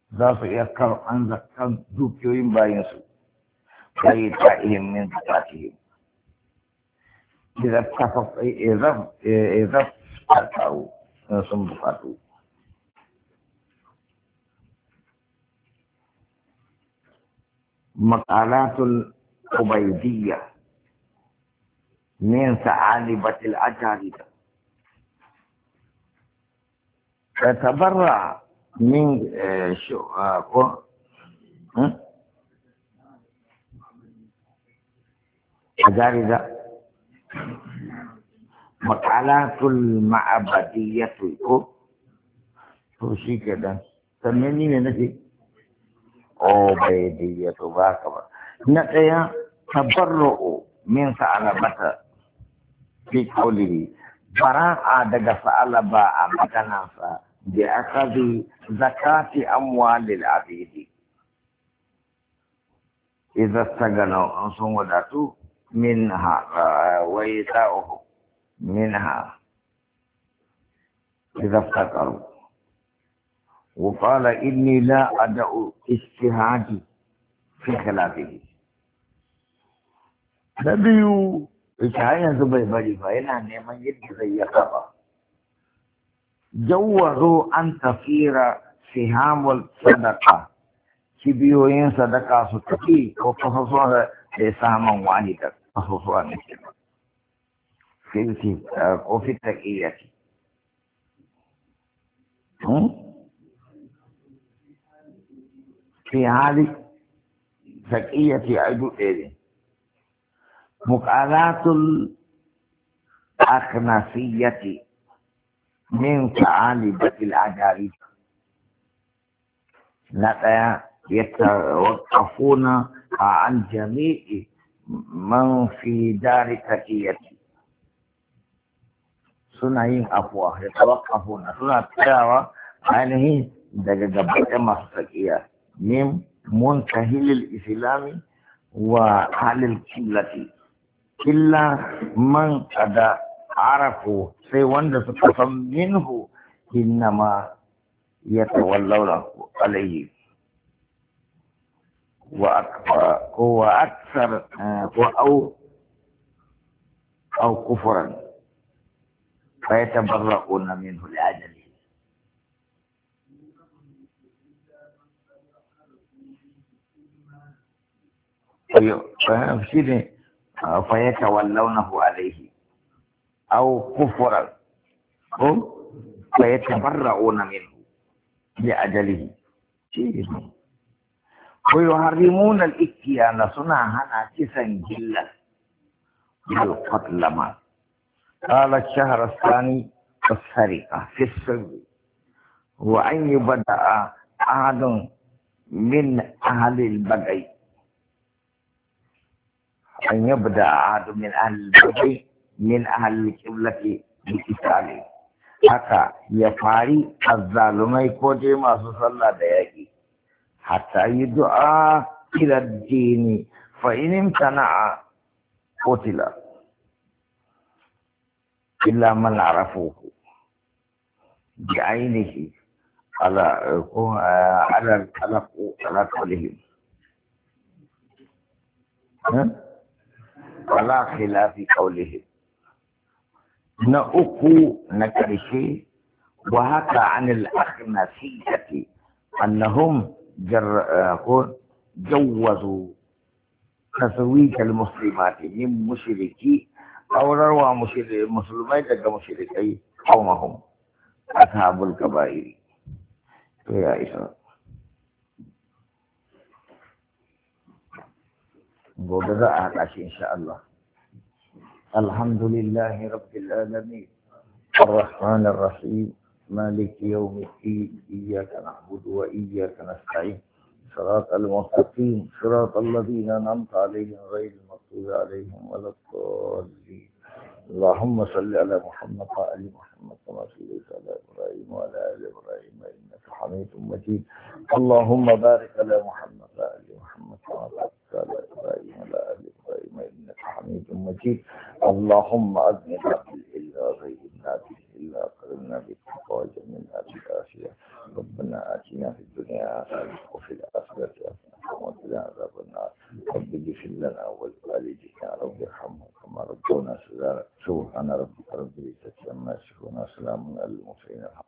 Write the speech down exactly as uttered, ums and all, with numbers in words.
za su iya karɓan zakkan dukiyoyin bayansu kai ta ihim min zakatihim idan tafa idan idan ta kawo sun bukatu maqalatul ubaydiyya min sa'alibatil ajarida تتبرع من شو أجاري مقالات المعبدية توشي كده سمعني من نفسي عبيدية باكبر نتيا تبرع من ثعلبة في قوله براءة دقى ثعلبة مكانا بأخذ زكاة أموال العبيد إذا استغنوا عن صمودته منها وإيتاؤه منها إذا افتقروا وقال إني لا أدع اجتهادي في خلافه نبيو إشعايا زبي بري فإنا نيمان يدري يقضى جوزوا أن تصير سهام الصدقة كبيوين صدقة ستكي وخصوصا سهما واحدا خصوصا في وفي التقية في حال تقية عدو إذن مقالات الأخنافية من ثعالبة الأجارب لا يتوقفون عن جميع من في دار تقية سنعين أفواه يتوقفون سنة تلاوة عنه دقاء مستقية من منتهي الإسلام وأهل القبلة إلا من قد عرفوا في وند ستفهم منه إنما يتولون عليه وأكثر أو أو كفرا فيتبرؤون منه لأجله فيتولونه عليه أو كفرا هم فيتبرؤون منه لأجله ويحرمون الاتيان صنعها كسا جلا والقتل ما قال الشهر الثاني السرقة في السر وأن يبدأ أحد من أهل البغي أن يبدأ أحد من أهل البغي من أهل القبلة بقتاله haka ya fari azzalumai ko dai masu sallah da yaƙi hatta yi du'a ila dini fa in imtana'a qutila illa man arafuhu bi ainihi ala ko ala ala ala qawlihim wala khilafi qawlihim na uku na ƙarshe wa haka anil akhnasiyati annahum jawwazu taswik al muslimati min mushriki aurarwa musulmai daga mushrikai qawmahum ashabul kaba'ir to ya isa gobe za a haɗa shi insha Allah. الحمد لله رب العالمين الرحمن الرحيم مالك يوم الدين إياك نعبد وإياك نستعين صراط المستقيم صراط الذين أنعمت عليهم غير المغضوب عليهم ولا الضالين اللهم صل على محمد وآل محمد كما صليت على إبراهيم وعلى آل إبراهيم إنك حميد مجيد اللهم بارك على محمد وآل محمد كما باركت على إبراهيم وعلى آل إبراهيم إنك حميد مجيد اللهم أغننا بالإلا غيرنا بالإلا قرنا بالتقوى جميلنا بالآخرة ربنا آتنا آتنا في الدنيا حسنة وفي الآخرة حسنة وقنا عذاب النار. رب اغفر لنا ولوالدينا رب ارحمهم كما ربونا صغارا. سبحان ربك رب العزة عما يصفون وسلام على المرسلين.